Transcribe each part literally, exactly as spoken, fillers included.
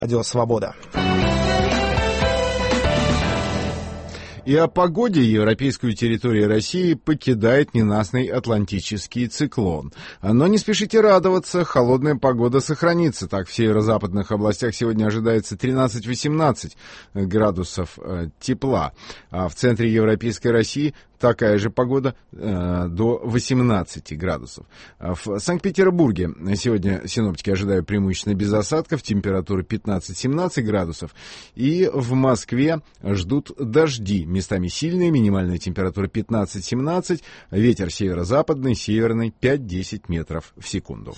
Радио Свобода. И о погоде. Европейскую территорию России покидает ненастный атлантический циклон. Но не спешите радоваться, холодная погода сохранится. Так, в северо-западных областях сегодня ожидается тринадцать-восемнадцать градусов тепла. А в центре европейской России такая же погода э, до восемнадцати градусов. В Санкт-Петербурге сегодня синоптики ожидают преимущественно без осадков, температура пятнадцать-семнадцать градусов. И в Москве ждут дожди, местами сильные, минимальная температура пятнадцать-семнадцать, ветер северо-западный, северный пять-десять метров в секунду.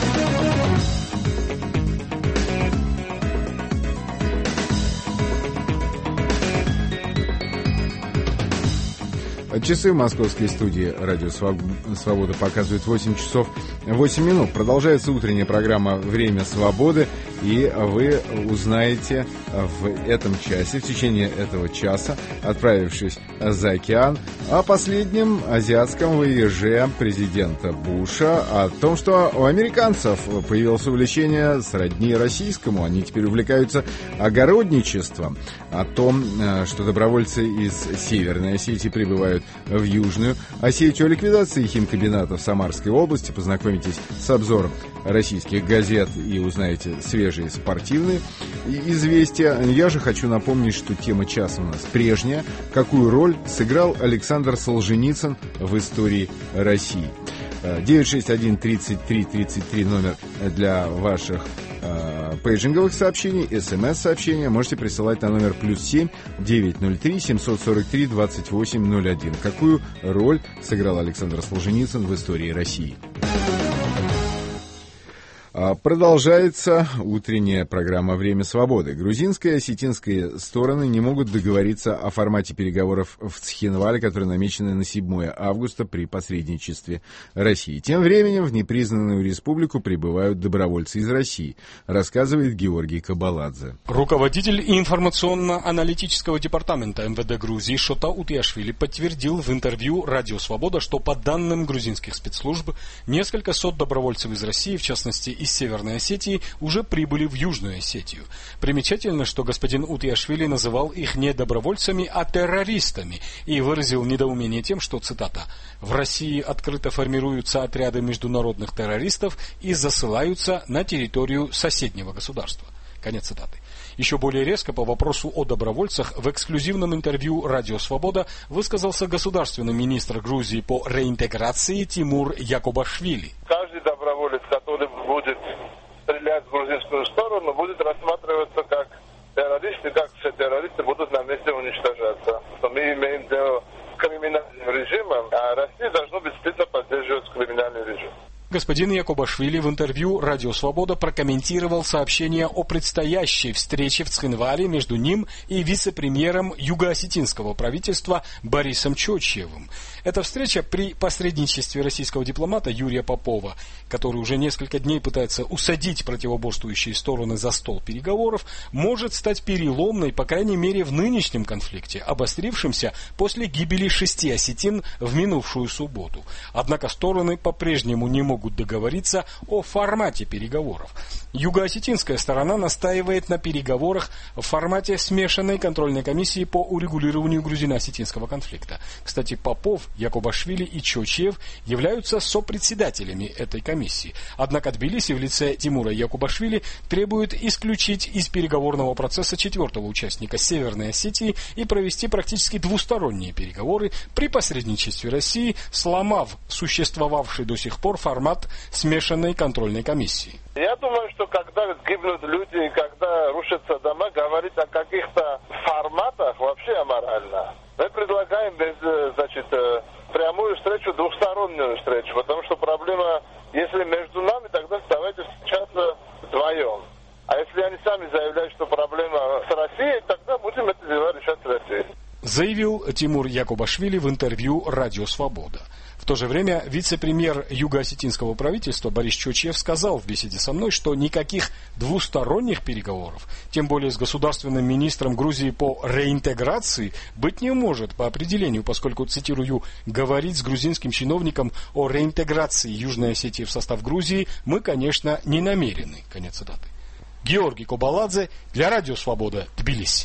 Часы в московской студии «Радио Свобода» показывают восемь часов восемь минут. Продолжается утренняя программа «Время свободы», и вы узнаете в этом часе, в течение этого часа, отправившись за океан, о последнем азиатском вояже президента Буша, о том, что у американцев появилось увлечение сродни российскому, они теперь увлекаются огородничеством, о том, что добровольцы из Северной Осетии прибывают в Южную Осетию, о ликвидации химкомбината в Самарской области. Познакомитесь с обзором российских газет и узнаете свежие спортивные известия. Я же хочу напомнить, что тема часа у нас прежняя. Какую роль сыграл Александр Солженицын в истории России? девять шесть один тридцать три тридцать три номер для ваших э, пейджинговых сообщений, смс-сообщения можете присылать на номер плюс семь девятьсот три семьсот сорок три двадцать восемь ноль один. Какую роль сыграл Александр Солженицын в истории России? Продолжается утренняя программа «Время свободы». Грузинская и осетинская стороны не могут договориться о формате переговоров в Цхинвале, которые намечены на седьмое августа при посредничестве России. Тем временем в непризнанную республику прибывают добровольцы из России, рассказывает Георгий Кабаладзе. Руководитель информационно-аналитического департамента эм вэ дэ Грузии Шота Утиашвили подтвердил в интервью «Радио Свобода», что по данным грузинских спецслужб, несколько сот добровольцев из России, в частности из Северной Осетии, уже прибыли в Южную Осетию. Примечательно, что господин Утиашвили называл их не добровольцами, а террористами, и выразил недоумение тем, что, цитата, «в России открыто формируются отряды международных террористов и засылаются на территорию соседнего государства». Конец цитаты. Еще более резко по вопросу о добровольцах в эксклюзивном интервью «Радио Свобода» высказался государственный министр Грузии по реинтеграции Тимур Якобашвили. Каждый доброволец, который будет стрелять в грузинскую сторону, будет рассматриваться как террорист, и как все террористы будут на месте уничтожаться. Мы имеем дело с криминальным режимом, а Россия должна бесстыдно поддерживать криминальный режим. Господин Якобашвили в интервью «Радио Свобода» прокомментировал сообщение о предстоящей встрече в Цхинвале между ним и вице-премьером юго-осетинского правительства Борисом Чочьевым. Эта встреча при посредничестве российского дипломата Юрия Попова, который уже несколько дней пытается усадить противоборствующие стороны за стол переговоров, может стать переломной, по крайней мере, в нынешнем конфликте, обострившемся после гибели шести осетин в минувшую субботу. Однако стороны по-прежнему не могут договориться о формате переговоров. Юго-осетинская сторона настаивает на переговорах в формате смешанной контрольной комиссии по урегулированию грузино-осетинского конфликта. Кстати, Попов, Якобашвили и Чочьев являются сопредседателями этой комиссии. Однако Тбилиси в лице Тимура Якобашвили требует исключить из переговорного процесса четвертого участника Северной Осетии и провести практически двусторонние переговоры при посредничестве России, сломав существовавший до сих пор формат смешанной контрольной комиссии. Я думаю, что когда гибнут люди и когда рушатся дома, говорить о каких-то форматах вообще аморально. Мы предлагаем без, значит, прямую встречу, двухстороннюю встречу, потому что проблема, если между нами, тогда давайте встречаться вдвоем. А если они сами заявляют, что проблема с Россией, тогда будем это дело решать с Россией. Заявил Тимур Якобашвили в интервью «Радио Свобода». В то же время вице-премьер юго-осетинского правительства Борис Чочьев сказал в беседе со мной, что никаких двусторонних переговоров, тем более с государственным министром Грузии по реинтеграции, быть не может по определению, поскольку, цитирую, «говорить с грузинским чиновником о реинтеграции Южной Осетии в состав Грузии мы, конечно, не намерены». Конец цитаты. Георгий Кобаладзе для Радио Свобода, Тбилиси.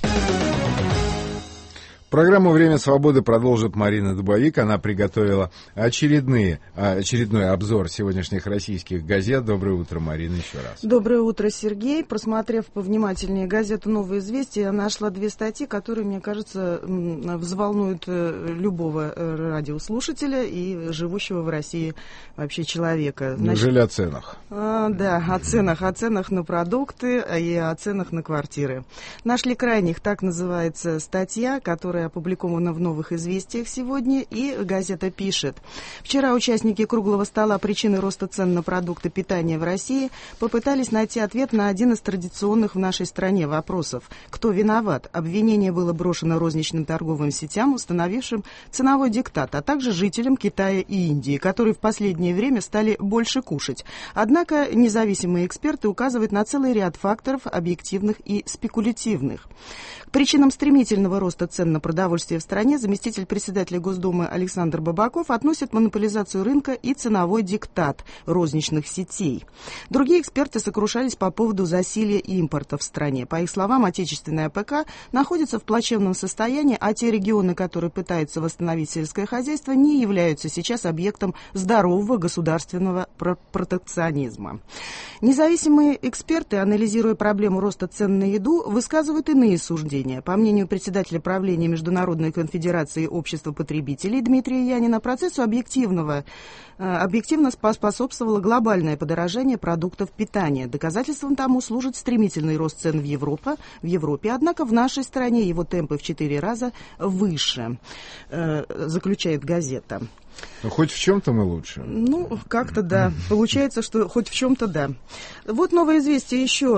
Программу «Время свободы» продолжит Марина Дубовик. Она приготовила очередные, очередной обзор сегодняшних российских газет. Доброе утро, Марина, еще раз. Доброе утро, Сергей. Просмотрев повнимательнее газету «Новые известия», я нашла две статьи, которые, мне кажется, взволнуют любого радиослушателя и живущего в России вообще человека. Неужели о ценах? А, да, о ценах, о ценах на продукты и о ценах на квартиры. «Нашли крайних», так называется статья, которая опубликована в «Новых известиях» сегодня, и газета пишет. Вчера участники круглого стола «Причины роста цен на продукты питания в России» попытались найти ответ на один из традиционных в нашей стране вопросов. Кто виноват? Обвинение было брошено розничным торговым сетям, установившим ценовой диктат, а также жителям Китая и Индии, которые в последнее время стали больше кушать. Однако независимые эксперты указывают на целый ряд факторов, объективных и спекулятивных. К причинам стремительного роста цен на продовольствие в стране заместитель председателя Госдумы Александр Бабаков относит монополизацию рынка и ценовой диктат розничных сетей. Другие эксперты сокрушались по поводу засилья импорта в стране. По их словам, отечественная АПК находится в плачевном состоянии, а те регионы, которые пытаются восстановить сельское хозяйство, не являются сейчас объектом здорового государственного протекционизма. Независимые эксперты, анализируя проблему роста цен на еду, высказывают иные суждения. По мнению председателя правления Международной конфедерации общества потребителей Дмитрия Янина, процессу объективного, объективно способствовало глобальное подорожание продуктов питания. Доказательством тому служит стремительный рост цен в Европе, в Европе, однако в нашей стране его темпы в четыре раза выше, заключает газета. Ну, хоть в чем-то мы лучше. Ну, как-то да. Получается, что хоть в чем-то да. Вот «Новое известие» еще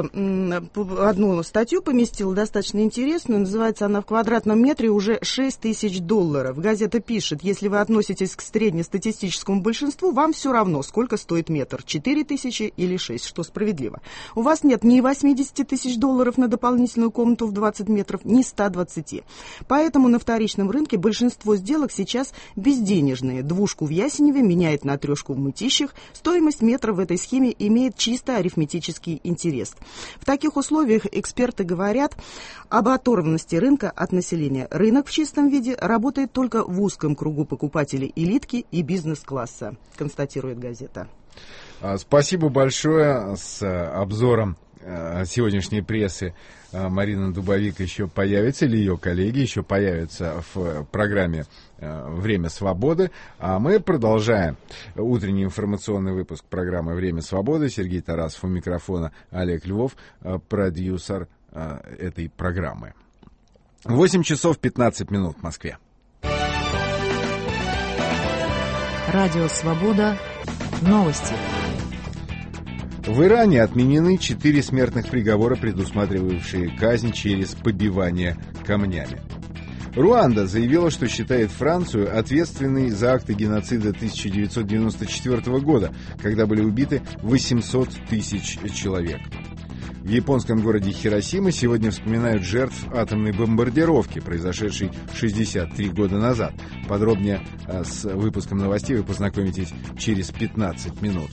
одну статью поместила, достаточно интересную. Называется она «В квадратном метре уже шесть тысяч долларов». Газета пишет: если вы относитесь к среднестатистическому большинству, вам все равно, сколько стоит метр. четыре тысячи или шесть, что справедливо. У вас нет ни восемьдесят тысяч долларов на дополнительную комнату в двадцать метров, ни ста двадцати. Поэтому на вторичном рынке большинство сделок сейчас безденежные. Двушку в Ясеневе меняет на трешку в Мытищах. Стоимость метра в этой схеме имеет чисто арифметический интерес. В таких условиях эксперты говорят об оторванности рынка от населения. Рынок в чистом виде работает только в узком кругу покупателей элитки и бизнес-класса, констатирует газета. Спасибо большое. С обзором сегодняшней прессы Марина Дубовик еще появится, или ее коллеги еще появятся в программе «Время свободы». А мы продолжаем утренний информационный выпуск программы «Время свободы». Сергей Тарасов у микрофона, Олег Львов, продюсер этой программы. восемь часов пятнадцать минут в Москве. Радио «Свобода». Новости. В Иране отменены четыре смертных приговора, предусматривавшие казнь через побивание камнями. Руанда заявила, что считает Францию ответственной за акты геноцида тысяча девятьсот девяносто четвёртого года, когда были убиты восемьсот тысяч человек. В японском городе Хиросима сегодня вспоминают жертв атомной бомбардировки, произошедшей шестьдесят три года назад. Подробнее с выпуском новостей вы познакомитесь через пятнадцать минут.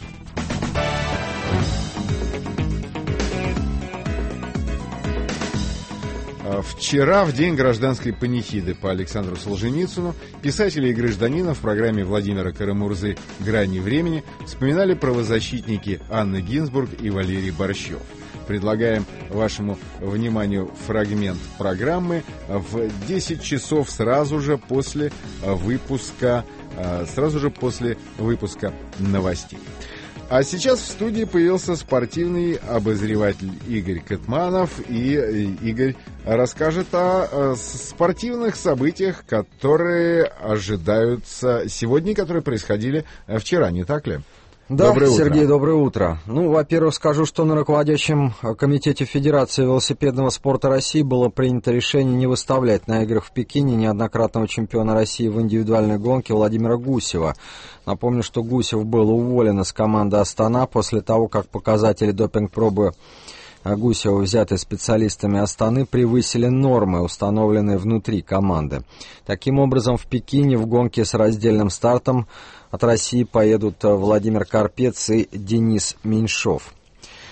Вчера, в день гражданской панихиды по Александру Солженицыну, писатели и гражданина в программе Владимира Карамурзы «Грани времени» вспоминали правозащитники Анна Гинзбург и Валерий Борщев. Предлагаем вашему вниманию фрагмент программы в десять часов сразу же после выпуска, сразу же после выпуска новостей. А сейчас в студии появился спортивный обозреватель Игорь Кэтманов, и Игорь расскажет о спортивных событиях, которые ожидаются сегодня, которые происходили вчера, не так ли? Да, доброе Сергей, утро. доброе утро. Ну, во-первых, скажу, что на руководящем комитете Федерации велосипедного спорта России было принято решение не выставлять на играх в Пекине неоднократного чемпиона России в индивидуальной гонке Владимира Гусева. Напомню, что Гусев был уволен из команды «Астана» после того, как показатели допинг-пробы Гусева, взятые специалистами Астаны, превысили нормы, установленные внутри команды. Таким образом, в Пекине в гонке с раздельным стартом от России поедут Владимир Карпец и Денис Меньшов.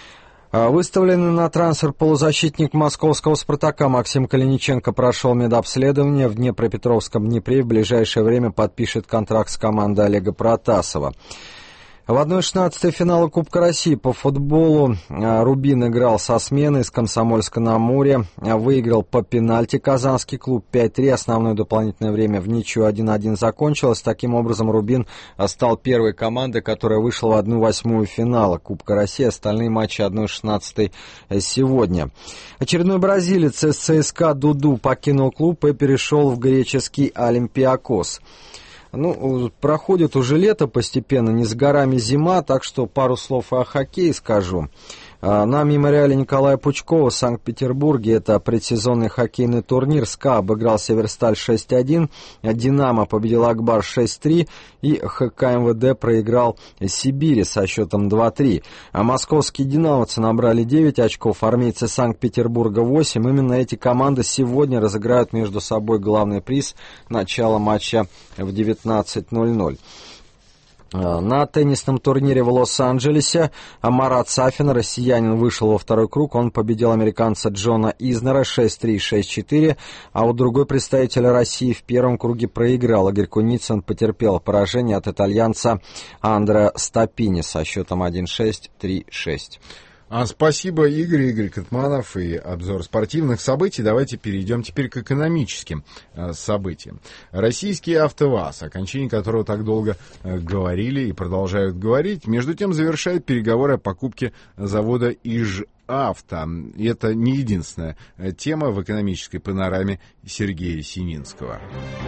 Выставленный на трансфер полузащитник московского «Спартака» Максим Калиниченко прошел медобследование. В Днепропетровском Днепре в ближайшее время подпишет контракт с командой Олега Протасова. В одна шестнадцатая финала Кубка России по футболу «Рубин» играл со сменой с «Комсомольска-на-Амуре». Выиграл по пенальти казанский клуб пять три. Основное дополнительное время в ничью один один закончилось. Таким образом, «Рубин» стал первой командой, которая вышла в одну восьмую финала Кубка России. Остальные матчи одна шестнадцатая сегодня. Очередной бразилец из ЦСКА Дуду покинул клуб и перешел в греческий «Олимпиакос». Ну, проходит уже лето постепенно, не с горами зима, так что пару слов о хоккее скажу. На мемориале Николая Пучкова в Санкт-Петербурге, это предсезонный хоккейный турнир, СКА обыграл Северсталь шесть один, Динамо победил Акбар шесть три и ХК МВД проиграл Сибири со счетом два три. А московские динамовцы набрали девять очков, армейцы Санкт-Петербурга восемь. Именно эти команды сегодня разыграют между собой главный приз начала матча в девятнадцать ноль ноль. На теннисном турнире в Лос-Анджелесе Марат Сафин, россиянин, вышел во второй круг. Он победил американца Джона Изнера шесть три шесть четыре, а у другой представитель России в первом круге проиграл. Игорь Куницын потерпел поражение от итальянца Андреа Стапини со счетом один шесть три шесть. А, спасибо, Игорь, Игорь Катманов и обзор спортивных событий. Давайте перейдем теперь к экономическим э, событиям. Российский АвтоВАЗ, о окончании которого так долго э, говорили и продолжают говорить, между тем завершает переговоры о покупке завода «Ижавто». И это не единственная э, тема в экономической панораме Сергея Сининского.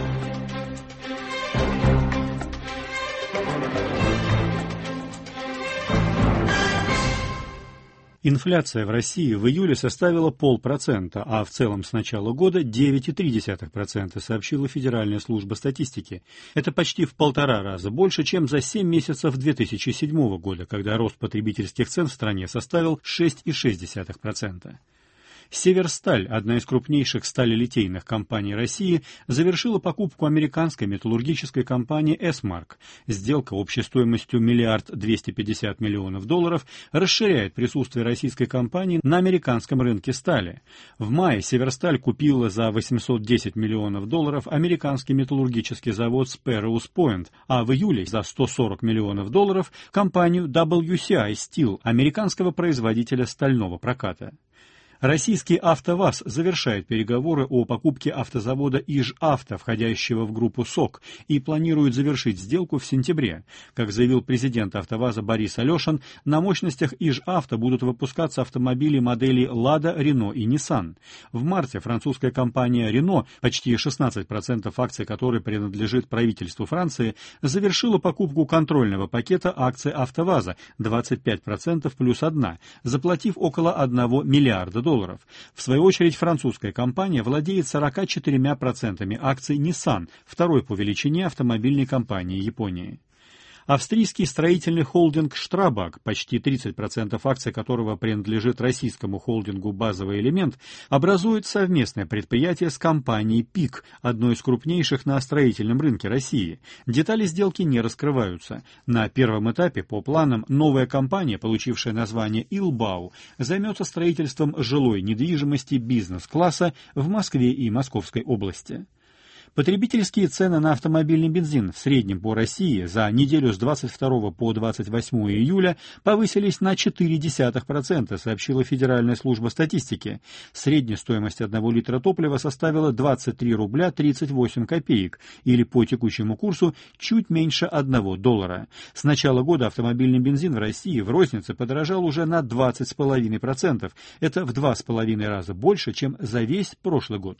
Инфляция в России в июле составила полпроцента, а в целом с начала года девять целых три десятых процента, сообщила Федеральная служба статистики. Это почти в полтора раза больше, чем за семь месяцев две тысячи седьмого года, когда рост потребительских цен в стране составил шесть целых шесть десятых процента. Северсталь, одна из крупнейших сталелитейных компаний России, завершила покупку американской металлургической компании «Эсмарк». Сделка общей стоимостью миллиард двести пятьдесят миллионов долларов расширяет присутствие российской компании на американском рынке стали. В мае Северсталь купила за восемьсот десять миллионов долларов американский металлургический завод Sparrows Point, а в июле за сто сорок миллионов долларов компанию дабл ю си ай Steel, американского производителя стального проката. Российский АвтоВАЗ завершает переговоры о покупке автозавода «Ижавто», входящего в группу СОК, и планирует завершить сделку в сентябре. Как заявил президент АвтоВАЗа Борис Алешин, на мощностях «Ижавто» будут выпускаться автомобили моделей «Лада», «Рено» и «Ниссан». В марте французская компания «Рено», почти шестнадцать процентов акций которой принадлежит правительству Франции, завершила покупку контрольного пакета акций АвтоВАЗа двадцать пять процентов плюс одна, заплатив около одного миллиарда долларов. В свою очередь, французская компания владеет сорок четыре процента акций Nissan, второй по величине автомобильной компании Японии. Австрийский строительный холдинг «Штрабаг», почти тридцать процентов акций которого принадлежит российскому холдингу «Базовый элемент», образует совместное предприятие с компанией «ПИК», одной из крупнейших на строительном рынке России. Детали сделки не раскрываются. На первом этапе, по планам, новая компания, получившая название «Илбау», займется строительством жилой недвижимости бизнес-класса в Москве и Московской области. Потребительские цены на автомобильный бензин в среднем по России за неделю с двадцать второго по двадцать восьмое июля повысились на четыре десятых процента, сообщила Федеральная служба статистики. Средняя стоимость одного литра топлива составила двадцать три рубля тридцать восемь копеек, или по текущему курсу чуть меньше одного доллара. С начала года автомобильный бензин в России в рознице подорожал уже на двадцать целых пять десятых процента. Это в два с половиной раза больше, чем за весь прошлый год.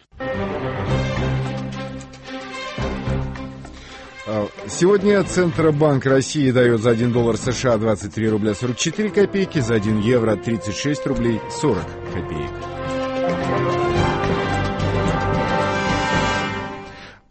Сегодня Центробанк России дает за один доллар США двадцать три рубля сорок четыре копейки, за один евро тридцать шесть рублей сорок копеек.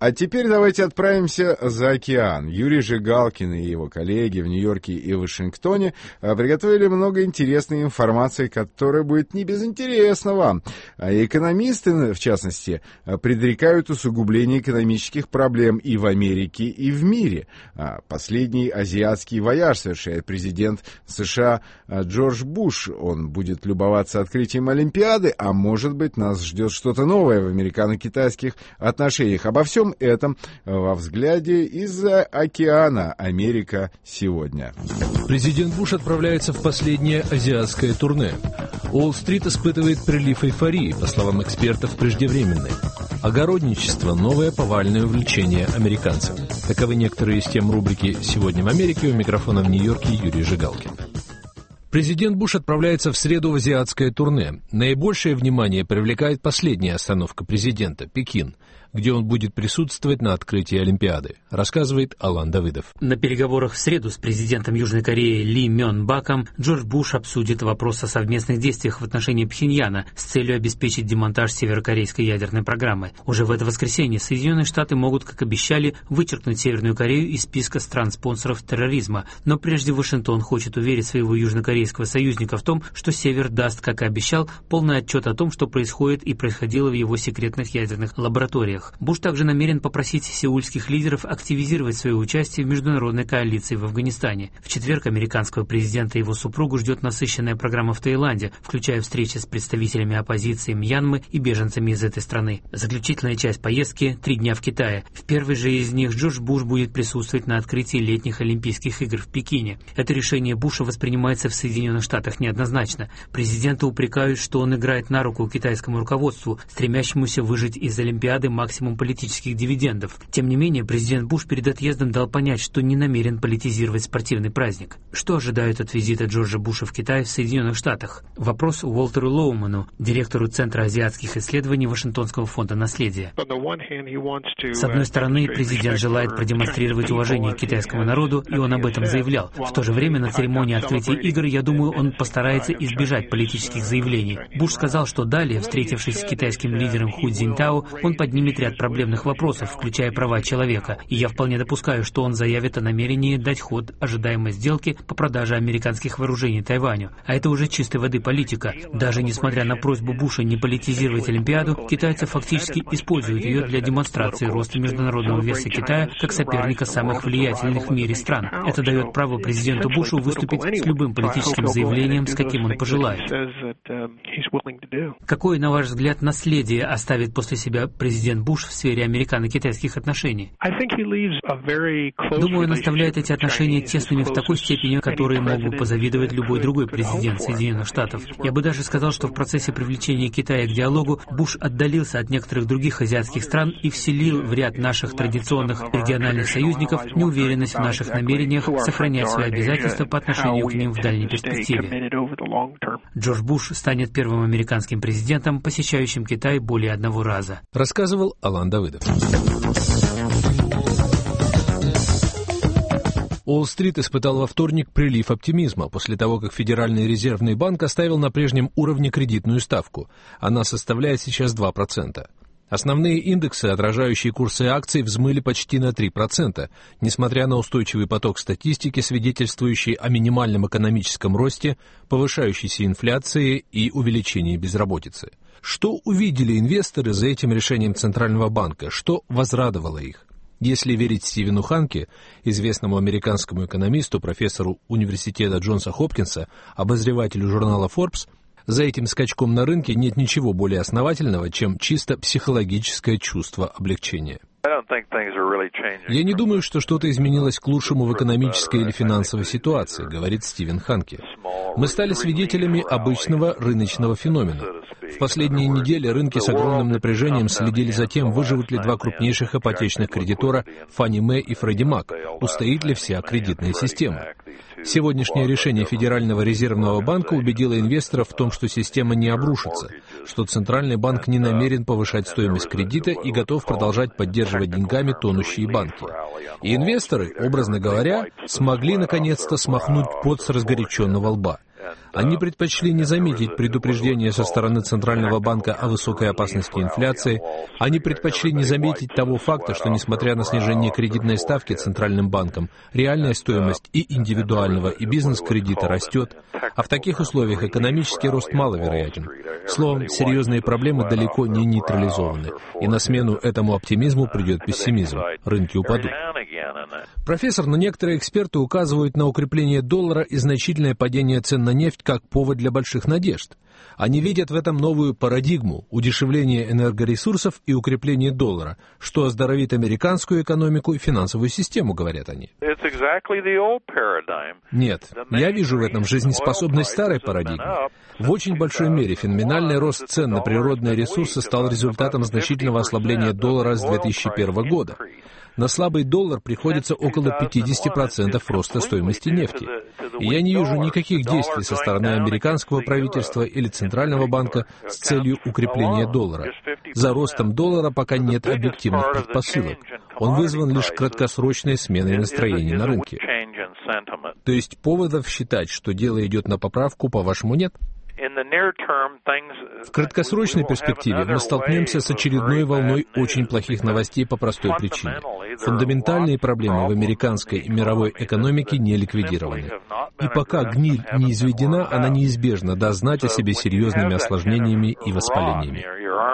А теперь давайте отправимся за океан. Юрий Жигалкин и его коллеги в Нью-Йорке и Вашингтоне приготовили много интересной информации, которая будет не безинтересна вам. Экономисты, в частности, предрекают усугубление экономических проблем и в Америке, и в мире. Последний азиатский вояж совершает президент США Джордж Буш. Он будет любоваться открытием Олимпиады, а может быть, нас ждет что-то новое в американо-китайских отношениях. Обо всем этом во взгляде из-за океана. Америка сегодня. Президент Буш отправляется в последнее азиатское турне. Уолл-стрит испытывает прилив эйфории, по словам экспертов, преждевременный. Огородничество – новое повальное увлечение американцев. Таковы некоторые из тем рубрики «Сегодня в Америке». У микрофона в Нью-Йорке Юрий Жигалкин. Президент Буш отправляется в среду в азиатское турне. Наибольшее внимание привлекает последняя остановка президента – Пекин, где он будет присутствовать на открытии Олимпиады, рассказывает Алан Давыдов. На переговорах в среду с президентом Южной Кореи Ли Мён Баком Джордж Буш обсудит вопрос о совместных действиях в отношении Пхеньяна с целью обеспечить демонтаж северокорейской ядерной программы. Уже в это воскресенье Соединенные Штаты могут, как обещали, вычеркнуть Северную Корею из списка стран-спонсоров терроризма. Но прежде Вашингтон хочет уверить своего южнокорейского союзника в том, что Север даст, как и обещал, полный отчет о том, что происходит и происходило в его секретных ядерных лабораториях. Буш также намерен попросить сеульских лидеров активизировать свое участие в международной коалиции в Афганистане. В четверг американского президента и его супругу ждет насыщенная программа в Таиланде, включая встречи с представителями оппозиции Мьянмы и беженцами из этой страны. Заключительная часть поездки – три дня в Китае. В первой же из них Джордж Буш будет присутствовать на открытии летних Олимпийских игр в Пекине. Это решение Буша воспринимается в Соединенных Штатах неоднозначно. Президента упрекают, что он играет на руку китайскому руководству, стремящемуся выжать из Олимпиады максимум политических дивидендов. Тем не менее, президент Буш перед отъездом дал понять, что не намерен политизировать спортивный праздник. Что ожидают от визита Джорджа Буша в Китай в Соединенных Штатах? Вопрос Уолтеру Лоуману, директору Центра азиатских исследований Вашингтонского фонда наследия. С одной стороны, президент желает продемонстрировать уважение к китайскому народу, и он об этом заявлял. В то же время на церемонии открытия игр, я думаю, он постарается избежать политических заявлений. Буш сказал, что далее, встретившись с китайским лидером Ху Цзиньтао, он поднимет ряд проблемных вопросов, включая права человека, и я вполне допускаю, что он заявит о намерении дать ход ожидаемой сделке по продаже американских вооружений Тайваню. А это уже чистой воды политика. Даже несмотря на просьбу Буша не политизировать Олимпиаду, китайцы фактически используют ее для демонстрации роста международного веса Китая как соперника самых влиятельных в мире стран. Это дает право президенту Бушу выступить с любым политическим заявлением, с каким он пожелает. Какое, на ваш взгляд, наследие оставит после себя президент Буш в сфере американо-китайских отношений? Думаю, он оставляет эти отношения тесными в такой степени, которые мог бы позавидовать любой другой президент Соединенных Штатов. Я бы даже сказал, что в процессе привлечения Китая к диалогу Буш отдалился от некоторых других азиатских стран и вселил в ряд наших традиционных региональных союзников неуверенность в наших намерениях сохранять свои обязательства по отношению к ним в дальней перспективе. Джордж Буш станет первым американским президентом, посещающим Китай более одного раза. Рассказывал Алан Давыдов. Уолл-стрит испытал во вторник прилив оптимизма после того, как Федеральный резервный банк оставил на прежнем уровне кредитную ставку. Она составляет сейчас два процента. Основные индексы, отражающие курсы акций, взмыли почти на три процента, несмотря на устойчивый поток статистики, свидетельствующий о минимальном экономическом росте, повышающейся инфляции и увеличении безработицы. Что увидели инвесторы за этим решением Центрального банка? Что возрадовало их? Если верить Стивену Ханке, известному американскому экономисту, профессору университета Джонса Хопкинса, обозревателю журнала Forbes, за этим скачком на рынке нет ничего более основательного, чем чисто психологическое чувство облегчения. Я не думаю, что что-то изменилось к лучшему в экономической или финансовой ситуации, говорит Стивен Ханке. Мы стали свидетелями обычного рыночного феномена. В последние недели рынки с огромным напряжением следили за тем, выживут ли два крупнейших ипотечных кредитора Фанни Мэ и Фредди Мак, устоит ли вся кредитная система. Сегодняшнее решение Федерального резервного банка убедило инвесторов в том, что система не обрушится, что Центральный банк не намерен повышать стоимость кредита и готов продолжать поддерживать деньгами тонущие банки. И инвесторы, образно говоря, смогли наконец-то смахнуть пот с разгоряченного лба. Они предпочли не заметить предупреждения со стороны Центрального банка о высокой опасности инфляции. Они предпочли не заметить того факта, что, несмотря на снижение кредитной ставки Центральным банком, реальная стоимость и индивидуального, и бизнес-кредита растет, а в таких условиях экономический рост маловероятен. Словом, серьезные проблемы далеко не нейтрализованы, и на смену этому оптимизму придет пессимизм. Рынки упадут. Профессор, но некоторые эксперты указывают на укрепление доллара и значительное падение цен на нефть как повод для больших надежд. Они видят в этом новую парадигму – удешевление энергоресурсов и укрепление доллара, что оздоровит американскую экономику и финансовую систему, говорят они. Нет, я вижу в этом жизнеспособность старой парадигмы. В очень большой мере феноменальный рост цен на природные ресурсы стал результатом значительного ослабления доллара с две тысячи первого года. На слабый доллар приходится около пятьдесят процентов роста стоимости нефти. И я не вижу никаких действий со стороны американского правительства или Центрального банка с целью укрепления доллара. За ростом доллара пока нет объективных предпосылок. Он вызван лишь краткосрочной сменой настроений на рынке. То есть поводов считать, что дело идет на поправку, по-вашему, нет? В краткосрочной перспективе мы столкнемся с очередной волной очень плохих новостей по простой причине. Фундаментальные проблемы в американской и мировой экономике не ликвидированы. И пока гниль не изведена, она неизбежно даст знать о себе серьезными осложнениями и воспалениями.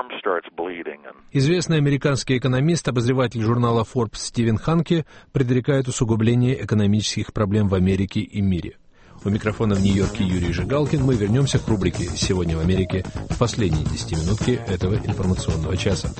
Известный американский экономист, обозреватель журнала Forbes Стивен Ханке предрекает усугубление экономических проблем в Америке и мире. У микрофона в Нью-Йорке Юрий Жигалкин. Мы вернемся к рубрике «Сегодня в Америке» в последние десятиминутки этого информационного часа.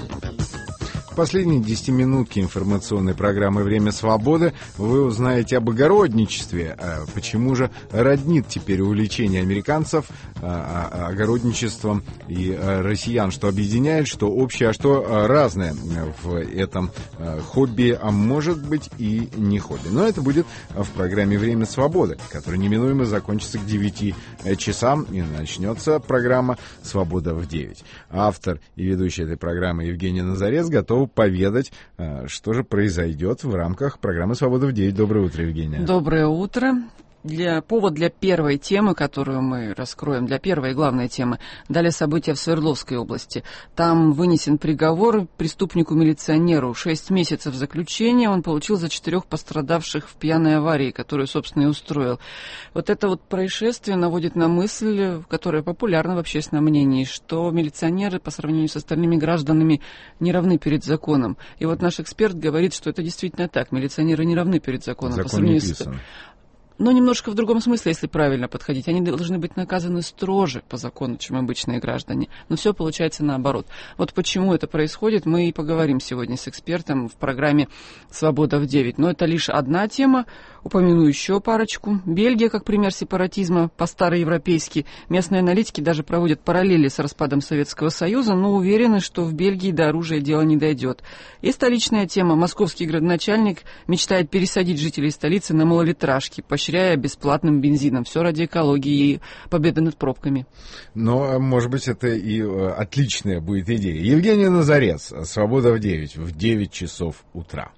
В последней десятиминутке информационной программы «Время свободы» вы узнаете об огородничестве. Почему же роднит теперь увлечение американцев огородничеством и россиян, что объединяет, что общее, а что разное в этом хобби, а может быть и не хобби. Но это будет в программе «Время свободы», которая неминуемо закончится к девяти часам, и начнется программа «Свобода в девять». Автор и ведущий этой программы Евгений Назарец готов поведать, что же произойдет в рамках программы «Свобода в девять». Доброе утро, Евгения. Доброе утро. Для, повод для первой темы, которую мы раскроем, для первой и главной темы, дали события в Свердловской области. Там вынесен приговор преступнику-милиционеру. Шесть месяцев заключения он получил за четырех пострадавших в пьяной аварии, которую, собственно, и устроил. Вот это вот происшествие наводит на мысль, которая популярна в общественном мнении, что милиционеры по сравнению с остальными гражданами не равны перед законом. И вот наш эксперт говорит, что это действительно так. Милиционеры не равны перед законом. Закон по сравнению не писан. с... Но немножко в другом смысле, если правильно подходить. Они должны быть наказаны строже по закону, чем обычные граждане. Но все получается наоборот. Вот почему это происходит, мы и поговорим сегодня с экспертом в программе «Свобода в девять». Но это лишь одна тема. Упомяну еще парочку. Бельгия, как пример сепаратизма по-староевропейски. Местные аналитики даже проводят параллели с распадом Советского Союза, но уверены, что в Бельгии до оружия дело не дойдет. И столичная тема. Московский градоначальник мечтает пересадить жителей столицы на малолитражки, поощряя бесплатным бензином. Все ради экологии и победы над пробками. Но, может быть, это и отличная будет идея. Евгений Назарец, «Свобода в девять», в девять часов утра.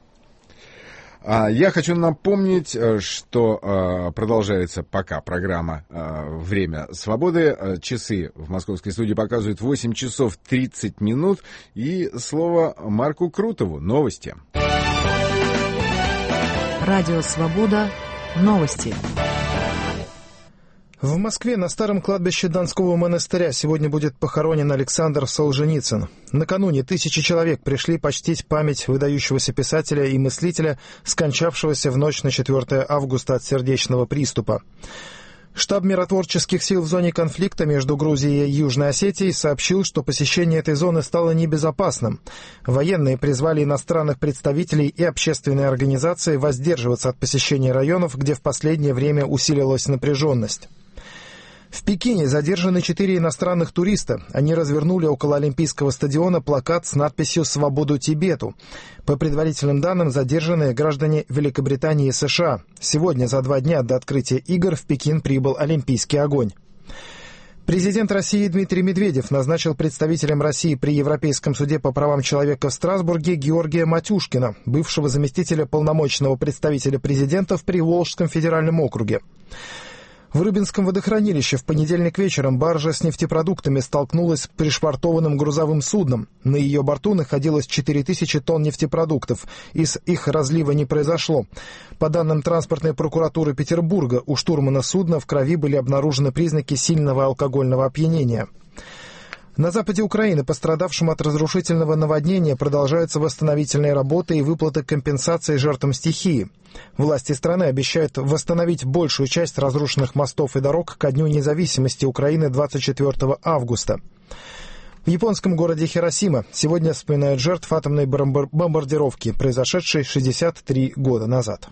Я хочу напомнить, что продолжается пока программа «Время свободы». Часы в московской студии показывают восемь часов тридцать минут. И слово Марку Крутову. Новости. Радио «Свобода». Новости. В Москве на старом кладбище Донского монастыря сегодня будет похоронен Александр Солженицын. Накануне тысячи человек пришли почтить память выдающегося писателя и мыслителя, скончавшегося в ночь на четвёртое августа от сердечного приступа. Штаб миротворческих сил в зоне конфликта между Грузией и Южной Осетией сообщил, что посещение этой зоны стало небезопасным. Военные призвали иностранных представителей и общественные организации воздерживаться от посещения районов, где в последнее время усилилась напряженность. В Пекине задержаны четыре иностранных туриста. Они развернули около Олимпийского стадиона плакат с надписью «Свободу Тибету». По предварительным данным, задержаны граждане Великобритании и США. Сегодня, за два дня до открытия игр, в Пекин прибыл Олимпийский огонь. Президент России Дмитрий Медведев назначил представителем России при Европейском суде по правам человека в Страсбурге Георгия Матюшкина, бывшего заместителя полномочного представителя президента в Приволжском федеральном округе. В Рыбинском водохранилище в понедельник вечером баржа с нефтепродуктами столкнулась с пришвартованным грузовым судном. На ее борту находилось четыре тысячи тонн нефтепродуктов. Из их разлива не произошло. По данным транспортной прокуратуры Петербурга, у штурмана судна в крови были обнаружены признаки сильного алкогольного опьянения. На западе Украины пострадавшим от разрушительного наводнения продолжаются восстановительные работы и выплаты компенсации жертвам стихии. Власти страны обещают восстановить большую часть разрушенных мостов и дорог ко Дню независимости Украины двадцать четвёртого августа. В японском городе Хиросима сегодня вспоминают жертв атомной бомбардировки, произошедшей шестьдесят три года назад.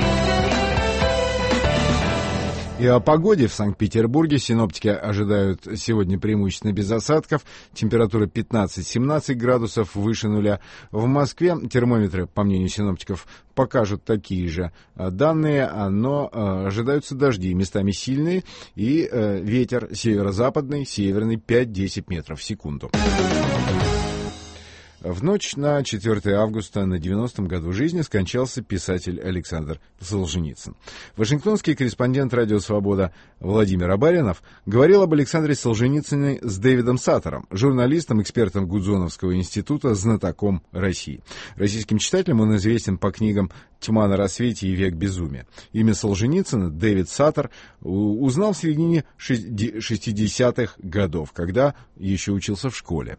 И о погоде в Санкт-Петербурге синоптики ожидают сегодня преимущественно без осадков. Температура пятнадцать-семнадцать градусов выше нуля. В Москве термометры, по мнению синоптиков, покажут такие же данные, но ожидаются дожди, местами сильные, и ветер северо-западный, северный пять-десять метров в секунду. В ночь на четвёртое августа на девяностом году жизни скончался писатель Александр Солженицын. Вашингтонский корреспондент «Радио Свобода» Владимир Абаринов говорил об Александре Солженицыне с Дэвидом Саттером, журналистом, экспертом Гудзоновского института, знатоком России. Российским читателям он известен по книгам «Тьма на рассвете» и «Век безумия». Имя Солженицына Дэвид Саттер узнал в середине шестидесятых годов, когда еще учился в школе.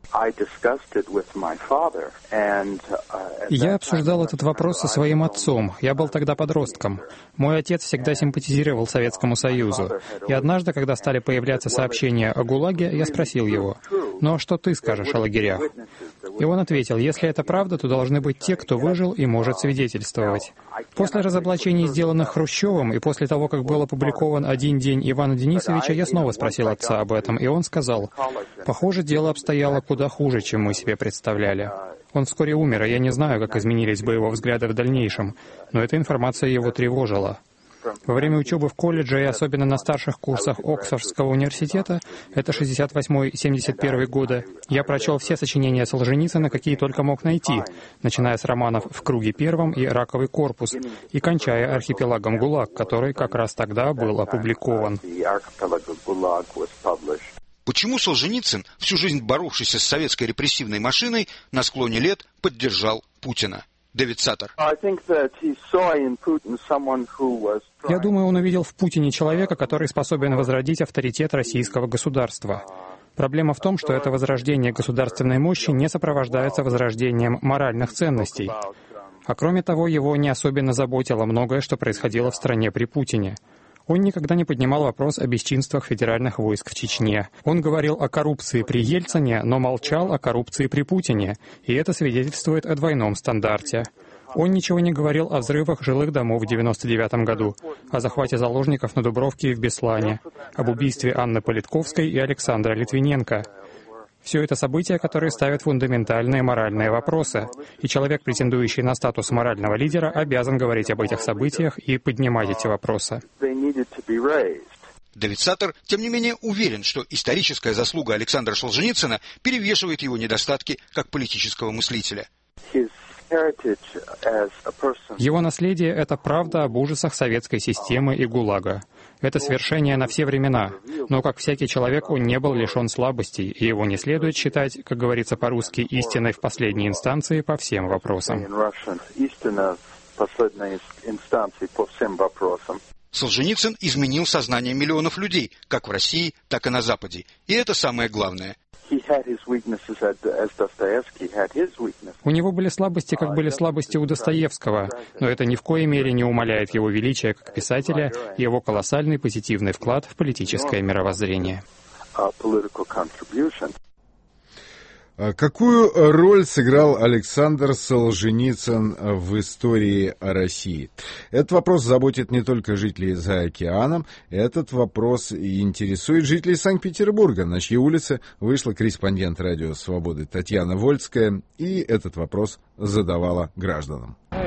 Я обсуждал этот вопрос со своим отцом. Я был тогда подростком. Мой отец всегда симпатизировал Советскому Союзу. И однажды, когда стали появляться сообщения о ГУЛАГе, я спросил его: «Ну а что ты скажешь о лагерях?» И он ответил: «Если это правда, то должны быть те, кто выжил и может свидетельствовать». После разоблачений, сделанных Хрущевым, и после того, как был опубликован «Один день Ивана Денисовича», я снова спросил отца об этом, и он сказал: «Похоже, дело обстояло куда хуже, чем мы себе представляли». Он вскоре умер, и я не знаю, как изменились бы его взгляды в дальнейшем, но эта информация его тревожила. Во время учебы в колледже и особенно на старших курсах Оксфордского университета, это шестьдесят восьмой — семьдесят первый годы, я прочел все сочинения Солженицына, какие только мог найти, начиная с романов «В круге первом» и «Раковый корпус», и кончая «Архипелагом ГУЛАГ», который как раз тогда был опубликован. Почему Солженицын, всю жизнь боровшийся с советской репрессивной машиной, на склоне лет поддержал Путина? Дэвид Саттер. Я думаю, он увидел в Путине человека, который способен возродить авторитет российского государства. Проблема в том, что это возрождение государственной мощи не сопровождается возрождением моральных ценностей. А кроме того, его не особенно заботило многое, что происходило в стране при Путине. Он никогда не поднимал вопрос о бесчинствах федеральных войск в Чечне. Он говорил о коррупции при Ельцине, но молчал о коррупции при Путине, и это свидетельствует о двойном стандарте. Он ничего не говорил о взрывах жилых домов в девяносто девятом году, о захвате заложников на Дубровке и в Беслане, об убийстве Анны Политковской и Александра Литвиненко. Все это события, которые ставят фундаментальные моральные вопросы, и человек, претендующий на статус морального лидера, обязан говорить об этих событиях и поднимать эти вопросы. Дэвид Саттер, тем не менее, уверен, что историческая заслуга Александра Солженицына перевешивает его недостатки как политического мыслителя. Его наследие — это правда об ужасах советской системы и ГУЛАГа. Это свершение на все времена. Но, как всякий человек, он не был лишен слабостей, и его не следует считать, как говорится по-русски, истиной в последней инстанции по всем вопросам. Солженицын изменил сознание миллионов людей, как в России, так и на Западе. И это самое главное. У него были слабости, как были слабости у Достоевского, но это ни в коей мере не умаляет его величия как писателя и его колоссальный позитивный вклад в политическое мировоззрение. Какую роль сыграл Александр Солженицын в истории России? Этот вопрос заботит не только жителей за океаном, этот вопрос интересует жителей Санкт-Петербурга, на чьи улицы вышла корреспондент «Радио Свободы» Татьяна Вольская, и этот вопрос задавала гражданам.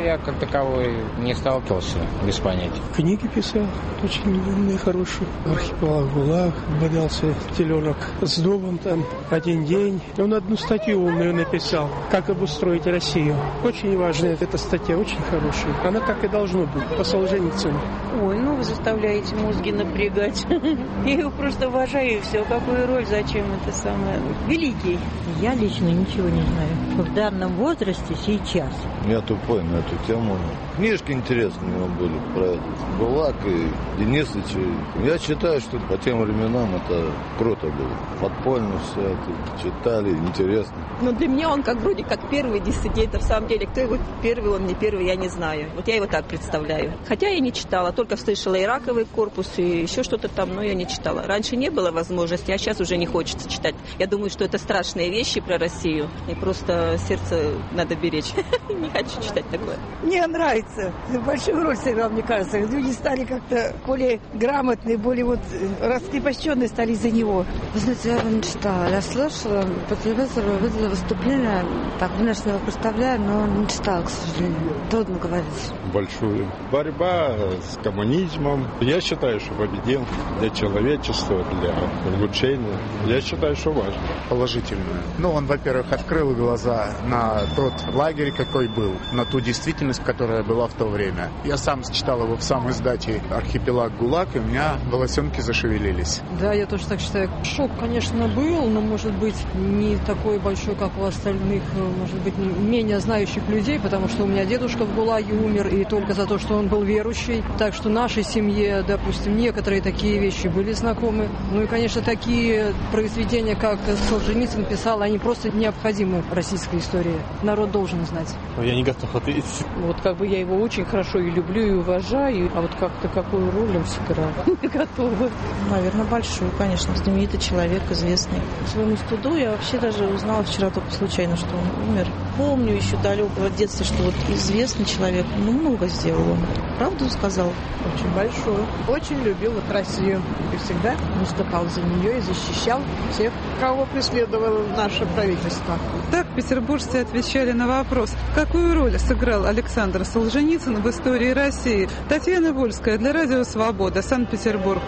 я как таковой не сталкивался, без понятия. Книги писал, очень умные, хорошие. Архипелаг ГУЛАГ, бодался теленок с дубом там один день. Он одну статью умную написал, как обустроить Россию. Очень важная эта статья, очень хорошая. Она так и должно быть, по Солженицыну. Ой, ну вы заставляете мозги напрягать. Я его просто уважаю, и все. Какую роль, зачем это самое? Великий. Я лично ничего не знаю. В данном возрасте сейчас. Я тупой на эту тему. Книжки интересные у него были про этот ГУЛАГ и Денисович. Я считаю, что по тем временам это круто было. Подпольно все это читали, интересно. Но для меня он как вроде как первый диссидент. В самом деле, кто его первый, он не первый, я не знаю. Вот я его так представляю. Хотя я не читала, только слышала ираковый корпус и еще что-то там, но я не читала. Раньше не было возможности, а сейчас уже не хочется читать. Я думаю, что это страшные вещи про Россию. И просто сердце надо беречь. Не хочу читать такое. Мне нравится. Большую роль сыграл, мне кажется. Люди стали как-то более грамотные, более вот раскрепощенные стали из-за него. Вы знаете, я его не читала. Я слышала по телевизору, видела выступление, так внешне его представляю, но не читала, к сожалению. Трудно говорить. Большую. Борьба с коммунизмом. Я считаю, что победил для человечества, для улучшения. Я считаю, что важно. Положительно. Ну, он, во-первых, открыл глаза на тот лагерь, какой был, на ту действительность, которая была в то время. Я сам читал его в самой издате «Архипелаг ГУЛАГ», и у меня волосенки зашевелились. Да, я тоже так считаю. Шок, конечно, был, но, может быть, не такой большой, как у остальных, может быть, менее знающих людей, потому что у меня дедушка в ГУЛАГе умер, и только за то, что он был верующий. Так что нашей семье, допустим, некоторые такие вещи были знакомы. Ну и, конечно, такие произведения, как Солженицын писал, они просто необходимы российской истории. Народ должен знать. Я не готов ответить. Вот как бы я его очень хорошо и люблю, и уважаю, а вот как-то какую роль он сыграл, не готова. Наверное, большую, конечно. Знаменитый человек, известный. К своему стыду я вообще даже узнала вчера только случайно, что он умер. Помню еще далекого детства, что вот известный человек, ну, много сделал он. Правду сказал? Очень большую. Очень любил вот Россию. И всегда выступал за нее и защищал всех, кого преследовало наше правительство. Так петербуржцы отвечали на вопрос, какую роль сыграл Александр Солженицын в истории России. Татьяна Вольская для Радио Свобода, Санкт-Петербург.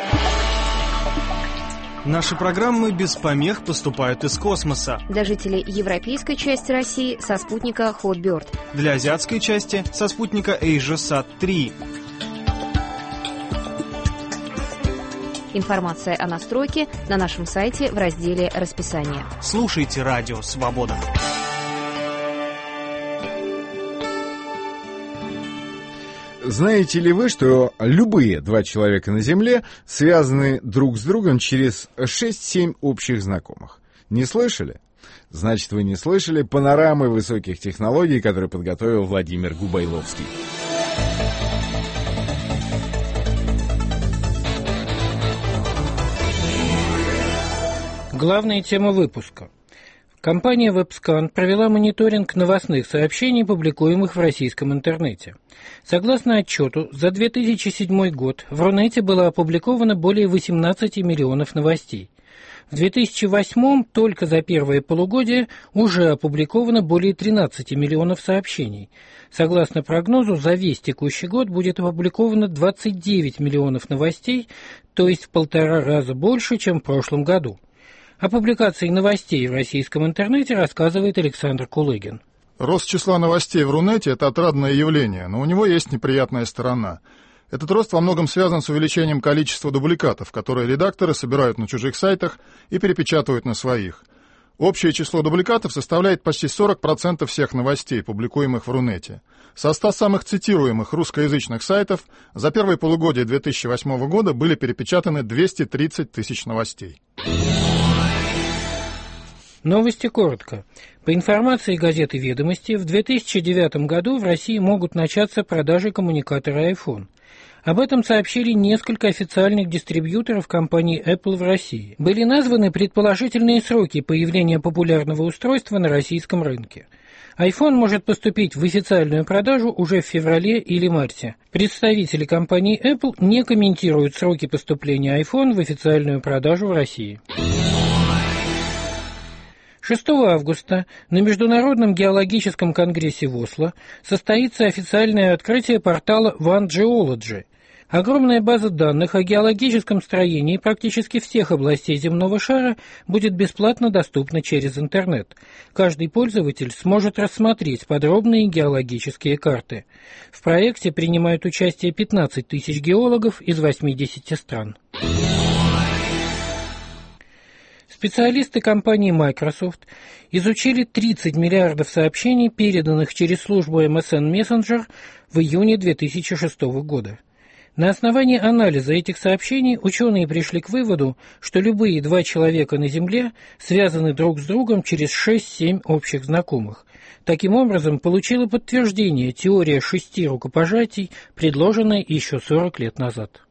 Наши программы без помех поступают из космоса. Для жителей европейской части России со спутника Hotbird. Для азиатской части со спутника AsiaSat три. Информация о настройке на нашем сайте в разделе «Расписание». Слушайте Радио Свобода. Знаете ли вы, что любые два человека на Земле связаны друг с другом через шесть-семь общих знакомых? Не слышали? Значит, вы не слышали панорамы высоких технологий, которые подготовил Владимир Губайловский. Главная тема выпуска. Компания WebScan провела мониторинг новостных сообщений, публикуемых в российском интернете. Согласно отчету, за две тысячи седьмой год в Рунете было опубликовано более восемнадцати миллионов новостей. В две тысячи восьмом только за первое полугодие уже опубликовано более тринадцати миллионов сообщений. Согласно прогнозу, за весь текущий год будет опубликовано двадцать девять миллионов новостей, то есть в полтора раза больше, чем в прошлом году. О публикации новостей в российском интернете рассказывает Александр Кулыгин. Рост числа новостей в Рунете – это отрадное явление, но у него есть неприятная сторона. Этот рост во многом связан с увеличением количества дубликатов, которые редакторы собирают на чужих сайтах и перепечатывают на своих. Общее число дубликатов составляет почти сорок процентов всех новостей, публикуемых в Рунете. Со ста самых цитируемых русскоязычных сайтов за первое полугодие две тысячи восьмого года были перепечатаны двести тридцать тысяч новостей. Новости коротко. По информации газеты «Ведомости», в две тысячи девятом году в России могут начаться продажи коммуникатора iPhone. Об этом сообщили несколько официальных дистрибьюторов компании Apple в России. Были названы предположительные сроки появления популярного устройства на российском рынке. iPhone может поступить в официальную продажу уже в феврале или марте. Представители компании Apple не комментируют сроки поступления iPhone в официальную продажу в России. шестого августа на Международном геологическом конгрессе в Осло состоится официальное открытие портала One Geology. Огромная база данных о геологическом строении практически всех областей земного шара будет бесплатно доступна через интернет. Каждый пользователь сможет рассмотреть подробные геологические карты. В проекте принимают участие пятнадцать тысяч геологов из восьмидесяти стран. Специалисты компании Microsoft изучили тридцать миллиардов сообщений, переданных через службу эм эс эн Messenger в июне две тысячи шестого года. На основании анализа этих сообщений ученые пришли к выводу, что любые два человека на Земле связаны друг с другом через шесть-семь общих знакомых. Таким образом, получила подтверждение теория шести рукопожатий, предложенная еще сорок лет назад.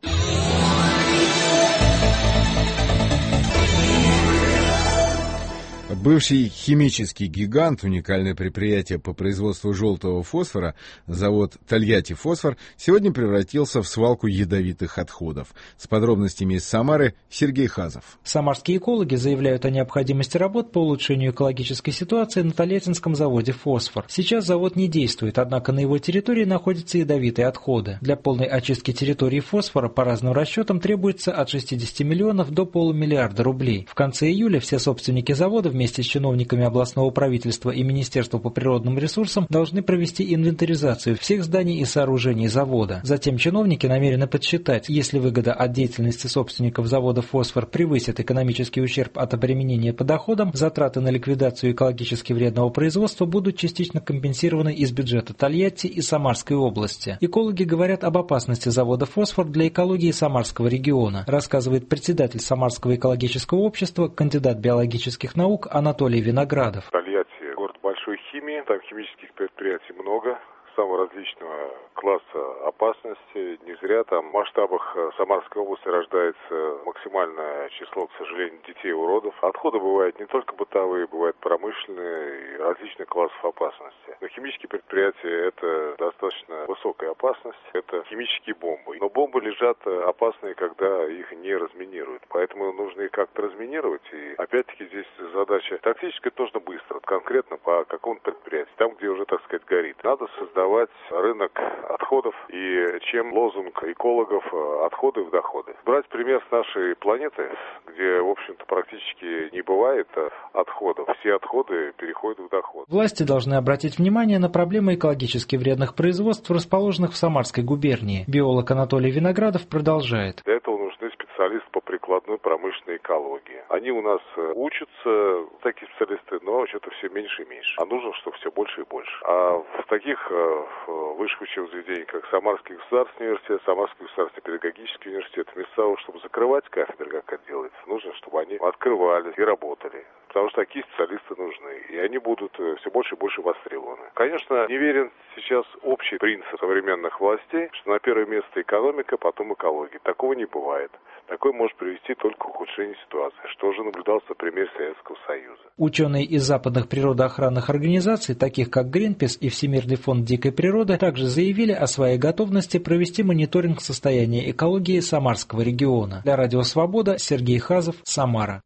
Бывший химический гигант, уникальное предприятие по производству желтого фосфора, завод «Тольятти Фосфор», сегодня превратился в свалку ядовитых отходов. С подробностями из Самары Сергей Хазов. Самарские экологи заявляют о необходимости работ по улучшению экологической ситуации на Тольяттинском заводе «Фосфор». Сейчас завод не действует, однако на его территории находятся ядовитые отходы. Для полной очистки территории фосфора по разным расчетам требуется от шестидесяти миллионов до полумиллиарда рублей. В конце июля все собственники завода вместе с чиновниками областного правительства и Министерства по природным ресурсам должны провести инвентаризацию всех зданий и сооружений завода. Затем чиновники намерены подсчитать, если выгода от деятельности собственников завода «Фосфор» превысит экономический ущерб от обременения по доходам, затраты на ликвидацию экологически вредного производства будут частично компенсированы из бюджета Тольятти и Самарской области. Экологи говорят об опасности завода «Фосфор» для экологии Самарского региона, рассказывает председатель Самарского экологического общества, кандидат биологических наук Анатолий Виноградов. Тольятти – город большой химии, там химических предприятий много, самого различного класса опасности. Не зря там в масштабах Самарской области рождается максимальное число, к сожалению, детей-уродов. Отходы бывают не только бытовые, бывают промышленные и различных классов опасности. Но химические предприятия – это достаточно высокая опасность, это химические бомбы. Но бомбы лежат опасные, когда их не разминируют. Поэтому нужно их как-то разминировать. И опять-таки здесь задача тактическая, нужно быстро, конкретно по какому-то предприятию. Там, где уже, так сказать, горит. Надо создавать рынок отходов, и чем лозунг экологов «отходы в доходы». Брать пример с нашей планеты, где, в общем-то, практически не бывает отходов. Все отходы переходят в доход. Власти должны обратить внимание на проблемы экологически вредных производств, расположенных в Самарской губернии. Биолог Анатолий Виноградов продолжает. Для этого нужны специалисты по прикладной промышленной экологии. Они у нас учатся, такие специалисты, но что-то все меньше и меньше. А нужно, чтобы все больше и больше. А в таких высших учебных заведениях, как Самарский государственный университет, Самарский государственный педагогический университет, вместо того, чтобы закрывать кафедры, как это делается, нужно, чтобы они открывались и работали. Потому что такие специалисты нужны, и они будут все больше и больше востребованы. Конечно, не верен сейчас общий принцип современных властей, что на первое место экономика, потом экология. Такого не бывает. Такое может привести только к ухудшению ситуации, что уже наблюдалось на примере Советского Союза. Ученые из западных природоохранных организаций, таких как Greenpeace и Всемирный фонд дикой природы, также заявили о своей готовности провести мониторинг состояния экологии Самарского региона. Для Радио Свобода Сергей Хазов, Самара.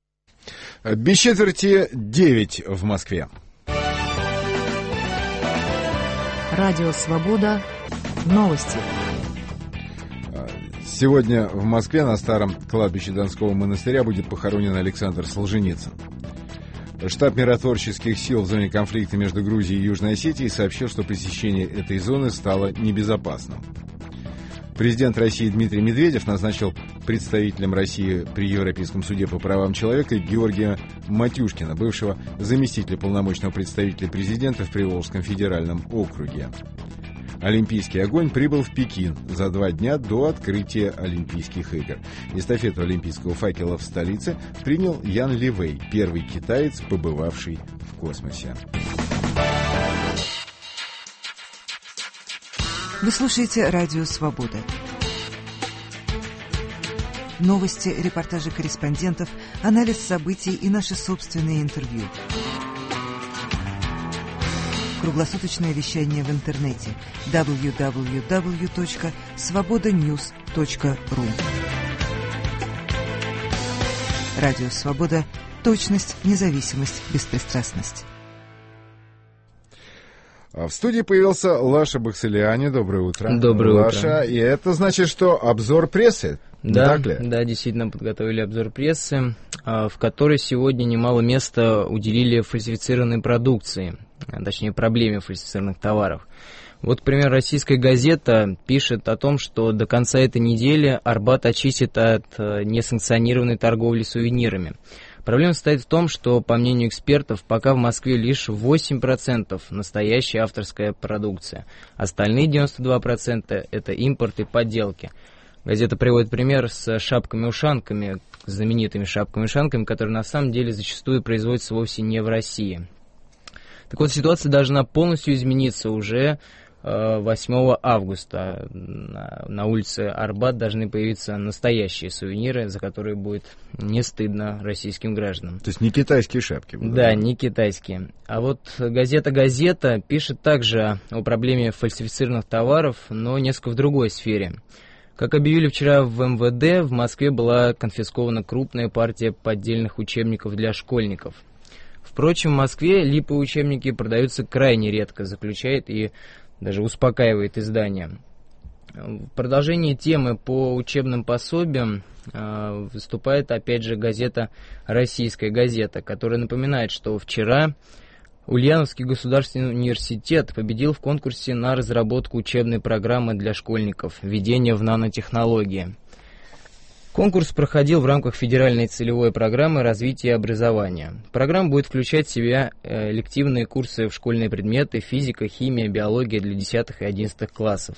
Без четверти девять в Москве. Радио Свобода. Новости. Сегодня в Москве на старом кладбище Донского монастыря будет похоронен Александр Солженицын. Штаб миротворческих сил в зоне конфликта между Грузией и Южной Осетией сообщил, что посещение этой зоны стало небезопасным. Президент России Дмитрий Медведев назначил представителем России при Европейском суде по правам человека Георгия Матюшкина, бывшего заместителя полномочного представителя президента в Приволжском федеральном округе. Олимпийский огонь прибыл в Пекин за два дня до открытия Олимпийских игр. Эстафету олимпийского факела в столице принял Ян Ливей, первый китаец, побывавший в космосе. Вы слушаете Радио Свобода. Новости, репортажи корреспондентов, анализ событий и наши собственные интервью. Круглосуточное вещание в интернете дабл ю дабл ю дабл ю точка свобода ньюс точка ру. Радио Свобода. Точность, независимость, беспристрастность. В студии появился Лаша Баксалиани. Доброе утро. Доброе Лаша, утро. Лаша, и это значит, что обзор прессы. Да, так ли? Да, действительно подготовили обзор прессы, в которой сегодня немало места уделили фальсифицированной продукции, точнее проблеме фальсифицированных товаров. Вот, к примеру, российская газета пишет о том, что до конца этой недели Арбат очистит от несанкционированной торговли сувенирами. Проблема состоит в том, что, по мнению экспертов, пока в Москве лишь восемь процентов настоящая авторская продукция. Остальные девяносто два процента это импорт и подделки. Газета приводит пример с шапками-ушанками, знаменитыми шапками-ушанками, которые на самом деле зачастую производятся вовсе не в России. Так вот, ситуация должна полностью измениться уже восьмого августа. На, на улице Арбат должны появиться настоящие сувениры, за которые будет не стыдно российским гражданам. То есть не китайские шапки будут? Да, не китайские. А вот газета «Газета» пишет также о проблеме фальсифицированных товаров, но несколько в другой сфере. Как объявили вчера в эм вэ дэ, в Москве была конфискована крупная партия поддельных учебников для школьников. Впрочем, в Москве липовые учебники продаются крайне редко, заключает и даже успокаивает издание. В продолжении темы по учебным пособиям э, выступает опять же газета «Российская газета», которая напоминает, что вчера Ульяновский государственный университет победил в конкурсе на разработку учебной программы для школьников «Введение в нанотехнологии». Конкурс проходил в рамках федеральной целевой программы развития образования. Программа будет включать в себя элективные курсы в школьные предметы физика, химия, биология для десятых и одиннадцатых классов.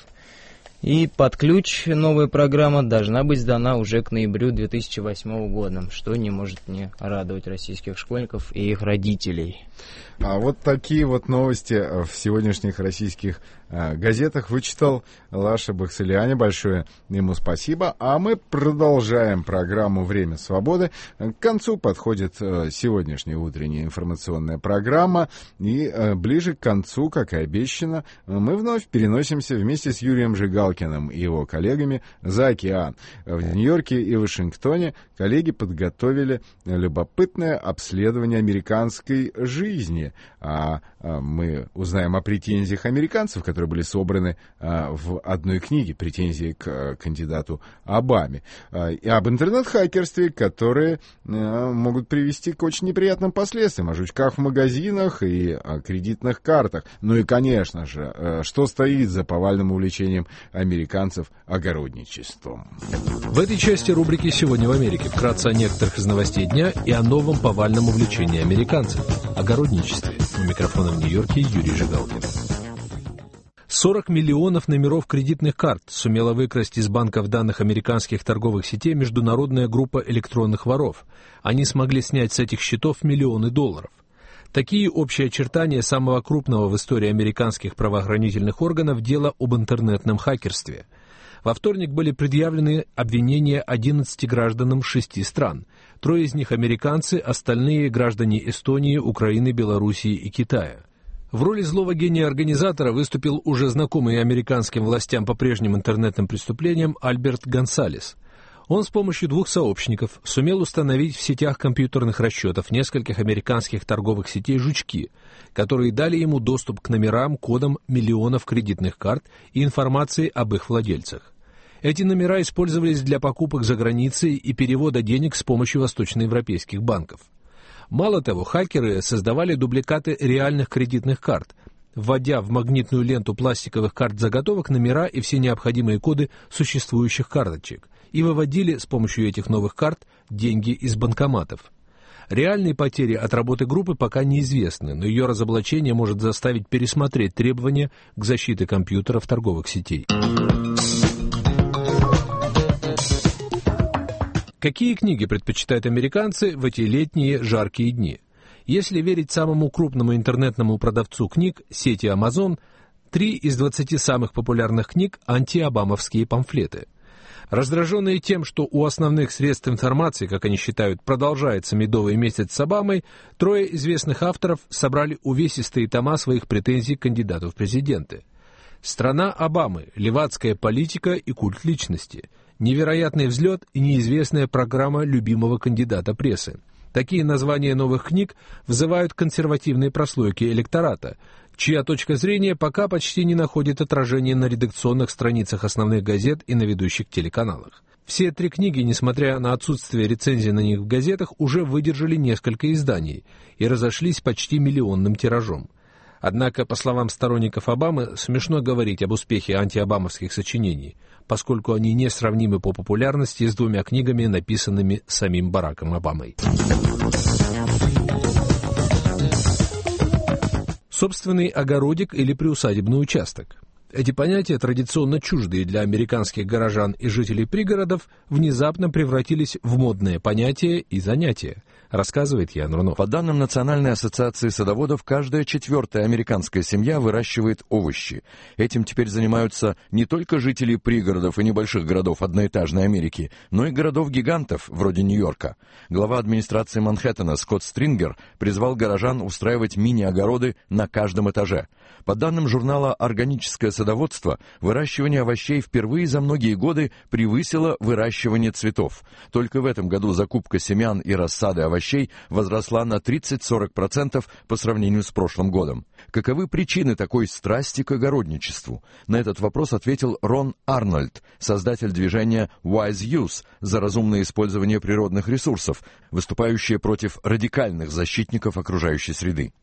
И под ключ новая программа должна быть сдана уже к ноябрю две тысячи восьмого года, что не может не радовать российских школьников и их родителей. А вот такие вот новости в сегодняшних российских э, газетах вычитал Лаша Баксалиани. Большое ему спасибо. А мы продолжаем программу «Время свободы». К концу подходит э, сегодняшняя утренняя информационная программа. И э, ближе к концу, как и обещано, мы вновь переносимся вместе с Юрием Жигалкиным и его коллегами за океан. В Нью-Йорке и Вашингтоне коллеги подготовили любопытное обследование американской жизни. А, а мы узнаем о претензиях американцев, которые были собраны а, в одной книге, претензии к а, кандидату Обаме, а, и об интернет-хакерстве, которые а, могут привести к очень неприятным последствиям, о жучках в магазинах и о кредитных картах. Ну и, конечно же, а, что стоит за повальным увлечением американцев огородничеством. В этой части рубрики «Сегодня в Америке» вкратце о некоторых из новостей дня и о новом повальном увлечении американцев – огородничестве. У микрофона в Нью-Йорке Юрий Жигалкин. сорок миллионов номеров кредитных карт сумела выкрасть из банков данных американских торговых сетей международная группа электронных воров. Они смогли снять с этих счетов миллионы долларов. Такие общие очертания самого крупного в истории американских правоохранительных органов дела об интернетном хакерстве. Во вторник были предъявлены обвинения одиннадцати гражданам шести стран. Трое из них американцы, остальные граждане Эстонии, Украины, Белоруссии и Китая. В роли злого гения-организатора выступил уже знакомый американским властям по прежним интернетным преступлениям Альберт Гонсалес. Он с помощью двух сообщников сумел установить в сетях компьютерных расчетов нескольких американских торговых сетей жучки, которые дали ему доступ к номерам, кодам миллионов кредитных карт и информации об их владельцах. Эти номера использовались для покупок за границей и перевода денег с помощью восточноевропейских банков. Мало того, хакеры создавали дубликаты реальных кредитных карт, вводя в магнитную ленту пластиковых карт заготовок номера и все необходимые коды существующих карточек, и выводили с помощью этих новых карт деньги из банкоматов. Реальные потери от работы группы пока неизвестны, но ее разоблачение может заставить пересмотреть требования к защите компьютеров торговых сетей. Какие книги предпочитают американцы в эти летние жаркие дни? Если верить самому крупному интернетному продавцу книг, сети Amazon, три из двадцати самых популярных книг – антиобамовские памфлеты. Раздраженные тем, что у основных средств информации, как они считают, продолжается медовый месяц с Обамой, трое известных авторов собрали увесистые тома своих претензий к кандидату в президенты. «Страна Обамы. Левацкая политика и культ личности», «Невероятный взлет» и неизвестная программа любимого кандидата прессы, Такие названия новых книг вызывают консервативные прослойки электората, чья точка зрения пока почти не находит отражения на редакционных страницах основных газет и на ведущих телеканалах. Все три книги, несмотря на отсутствие рецензий на них в газетах, уже выдержали несколько изданий и разошлись почти миллионным тиражом. Однако, по словам сторонников Обамы, смешно говорить об успехе антиобамовских сочинений, поскольку они несравнимы по популярности с двумя книгами, написанными самим Бараком Обамой. Собственный огородик или приусадебный участок. Эти понятия, традиционно чуждые для американских горожан и жителей пригородов, внезапно превратились в модное понятие и занятие, рассказывает Ян Рунов. По данным Национальной ассоциации садоводов, каждая четвертая американская семья выращивает овощи. Этим теперь занимаются не только жители пригородов и небольших городов одноэтажной Америки, но и городов-гигантов, вроде Нью-Йорка. Глава администрации Манхэттена Скотт Стрингер призвал горожан устраивать мини-огороды на каждом этаже. По данным журнала «Органическое садоводство», выращивание овощей впервые за многие годы превысило выращивание цветов. Только в этом году закупка семян и рассады овощей возросла на тридцать-сорок процентов по сравнению с прошлым годом. Каковы причины такой страсти к огородничеству? На этот вопрос ответил Рон Арнольд, создатель движения Wise Use за разумное использование природных ресурсов, выступающее против радикальных защитников окружающей среды.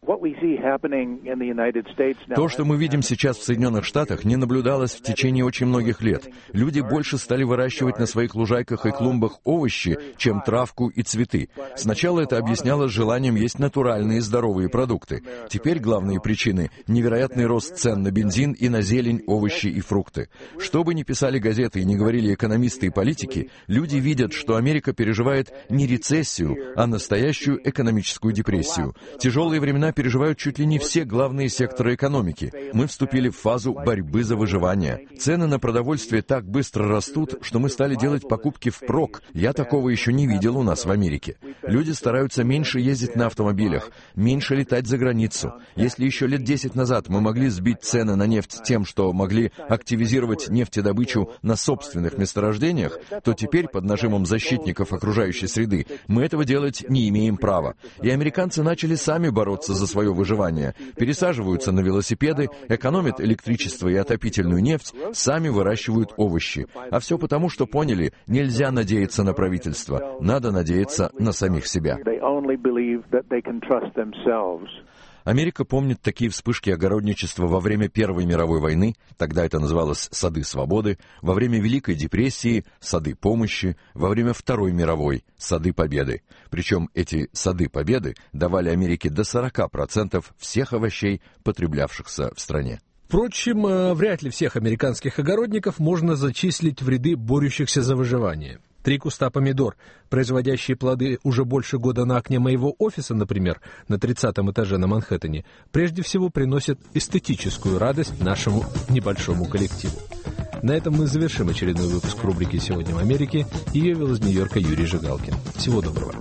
То, что мы видим сейчас в Соединенных Штатах, не наблюдалось в течение очень многих лет. Люди больше стали выращивать на своих лужайках и клумбах овощи, чем травку и цветы. Сначала это объяснялось желанием есть натуральные здоровые продукты. Теперь главные причины – невероятный рост цен на бензин и на зелень, овощи и фрукты. Что бы ни писали газеты и не говорили экономисты и политики, люди видят, что Америка переживает не рецессию, а настоящую экономическую депрессию. Тяжелые времена переживают чуть ли не все главные секторы экономики. Мы вступили в фазу борьбы за выживание. Цены на продовольствие так быстро растут, что мы стали делать покупки впрок. Я такого еще не видел у нас в Америке. Люди стараются меньше ездить на автомобилях, меньше летать за границу. Если еще лет десять назад мы могли сбить цены на нефть тем, что могли активизировать нефтедобычу на собственных месторождениях, то теперь под нажимом защитников окружающей среды мы этого делать не имеем права. И американцы начали сами бороться за свое выживание. Пересаживаются на велосипеды, экономят электричество и отопительную нефть, сами выращивают овощи. А все потому, что поняли, нельзя надеяться на правительство, надо надеяться на самих себя. Америка помнит такие вспышки огородничества во время Первой мировой войны, тогда это называлось «Сады свободы», во время Великой депрессии – «Сады помощи», во время Второй мировой – «Сады победы». Причем эти «Сады победы» давали Америке до сорок процентов всех овощей, потреблявшихся в стране. Впрочем, вряд ли всех американских огородников можно зачислить в ряды борющихся за выживание. Три куста помидор, производящие плоды уже больше года на окне моего офиса, например, на тридцатом этаже на Манхэттене, прежде всего приносят эстетическую радость нашему небольшому коллективу. На этом мы завершим очередной выпуск рубрики «Сегодня в Америке». Ее вел из Нью-Йорка Юрий Жигалкин. Всего доброго.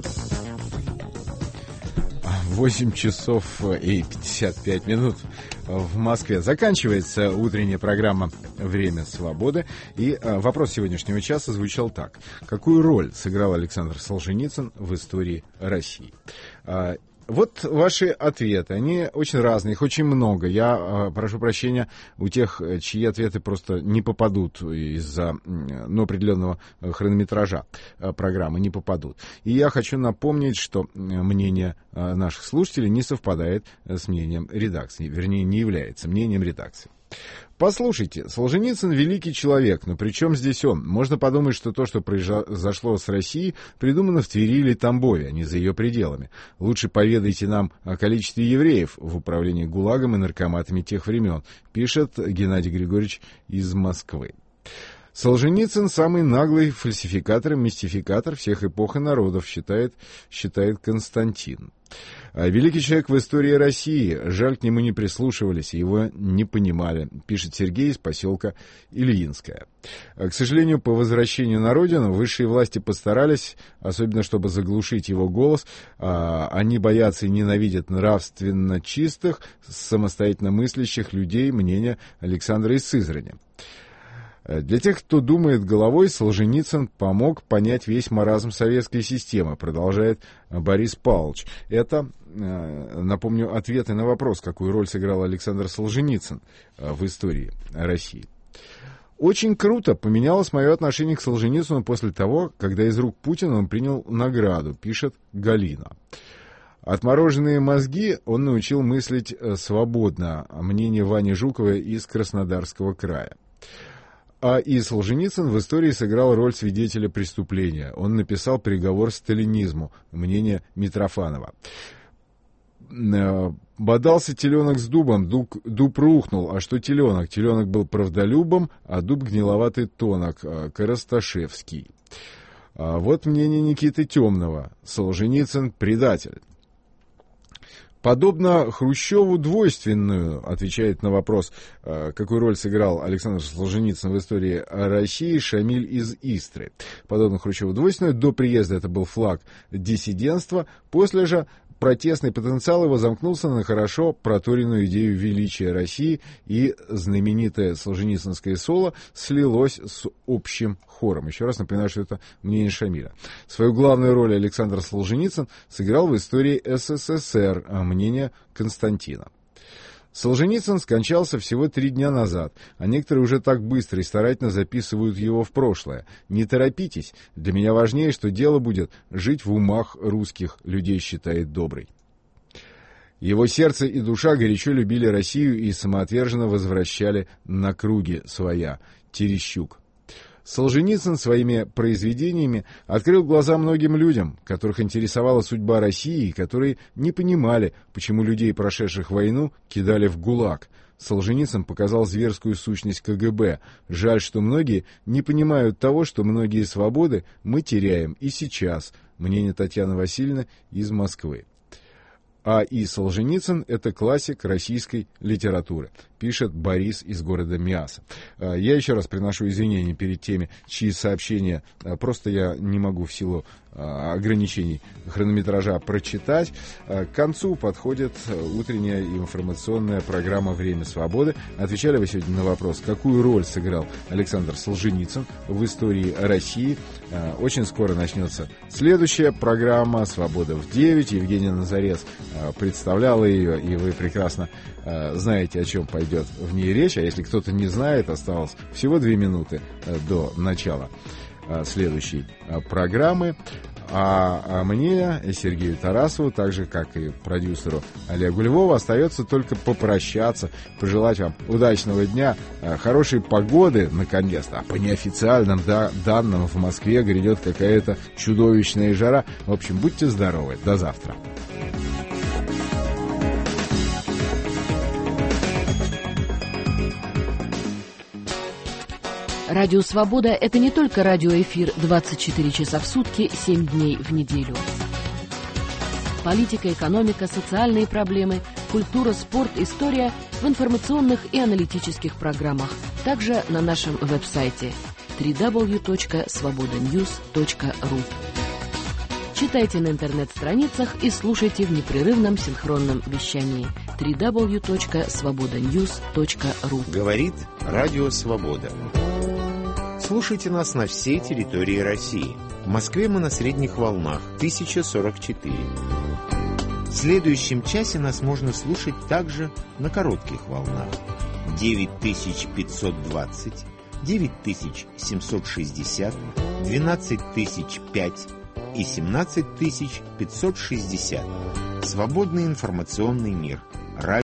восемь часов и пятьдесят пять минут в Москве. Заканчивается утренняя программа «Время свободы». И а, вопрос сегодняшнего часа звучал так. Какую роль сыграл Александр Солженицын в истории России? А, Вот ваши ответы, они очень разные, их очень много. Я э, прошу прощения у тех, чьи ответы просто не попадут из-за ну, определенного хронометража э, программы, не попадут. И я хочу напомнить, что мнение э, наших слушателей не совпадает с мнением редакции, вернее, не является мнением редакции. Послушайте, Солженицын великий человек, но при чем здесь он? Можно подумать, что то, что произошло с Россией, придумано в Твери или Тамбове, а не за ее пределами. Лучше поведайте нам о количестве евреев в управлении ГУЛАГом и наркоматами тех времен, пишет Геннадий Григорьевич из Москвы. Солженицын самый наглый фальсификатор и мистификатор всех эпох и народов, считает, считает Константин. Великий человек в истории России. Жаль, к нему не прислушивались, его не понимали, пишет Сергей из поселка Ильинское. К сожалению, по возвращению на родину высшие власти постарались, особенно чтобы заглушить его голос. Они боятся и ненавидят нравственно чистых, самостоятельно мыслящих людей, мнение Александра из Сызрани. Для тех, кто думает головой, Солженицын помог понять весь маразм советской системы, продолжает Борис Павлович. Это, напомню, ответы на вопрос, какую роль сыграл Александр Солженицын в истории России. Очень круто поменялось мое отношение к Солженицыну после того, когда из рук Путина он принял награду, пишет Галина. Отмороженные мозги он научил мыслить свободно, мнение Вани Жукова из Краснодарского края. А и Солженицын в истории сыграл роль свидетеля преступления. Он написал приговор сталинизму, мнение Митрофанова. Бодался теленок с дубом, дуб, дуб рухнул. А что теленок? Теленок был правдолюбом, а дуб гниловатый тонок, Коросташевский. А вот мнение Никиты Темного. Солженицын предатель. Подобно Хрущеву двойственную, отвечает на вопрос, какую роль сыграл Александр Солженицын в истории России, Шамиль из Истры. Подобно Хрущеву двойственную, до приезда это был флаг диссидентства, после же протестный потенциал его замкнулся на хорошо проторенную идею величия России, и знаменитое солженицынское соло слилось с общим хором. Еще раз напоминаю, что это мнение Шамиля. Свою главную роль Александр Солженицын сыграл в истории СССР, мнение Константина. Солженицын скончался всего три дня назад, а некоторые уже так быстро и старательно записывают его в прошлое. Не торопитесь, для меня важнее, что дело будет жить в умах русских людей, считает Добрый. Его сердце и душа горячо любили Россию и самоотверженно возвращали на круги своя. Терещук. Солженицын своими произведениями открыл глаза многим людям, которых интересовала судьба России и которые не понимали, почему людей, прошедших войну, кидали в ГУЛАГ. Солженицын показал зверскую сущность КГБ. Жаль, что многие не понимают того, что многие свободы мы теряем и сейчас. Мнение Татьяны Васильевны из Москвы. А и Солженицын — это классик российской литературы, пишет Борис из города Миаса. Я еще раз приношу извинения перед теми, чьи сообщения просто я не могу в силу ограничений хронометража прочитать. К концу подходит утренняя информационная программа «Время свободы». Отвечали вы сегодня на вопрос, какую роль сыграл Александр Солженицын в истории России. Очень скоро начнется следующая программа «Свобода в девять». Евгения Назарец представляла ее, и вы прекрасно знаете, о чем пойдет в ней речь. А если кто-то не знает, осталось всего две минуты до начала следующей программы. А мне, Сергею Тарасову, так же, как и продюсеру Олегу Львову, остается только попрощаться, пожелать вам удачного дня, хорошей погоды, наконец-то. А по неофициальным да, данным в Москве грядет какая-то чудовищная жара. В общем, будьте здоровы. До завтра. Радио «Свобода» — это не только радиоэфир двадцать четыре часа в сутки, семь дней в неделю. Политика, экономика, социальные проблемы, культура, спорт, история в информационных и аналитических программах. Также на нашем веб-сайте дабл ю дабл ю дабл ю точка свобода ньюс точка ру. Читайте на интернет-страницах и слушайте в непрерывном синхронном вещании дабл ю дабл ю дабл ю точка свобода ньюс точка ру. Говорит Радио Свобода. Слушайте нас на всей территории России. В Москве мы на средних волнах тысяча сорок четыре. В следующем часе нас можно слушать также на коротких волнах девять тысяч пятьсот двадцать, девять тысяч семьсот шестьдесят, двенадцать тысяч пять и семнадцать тысяч пятьсот шестьдесят. Свободный информационный мир.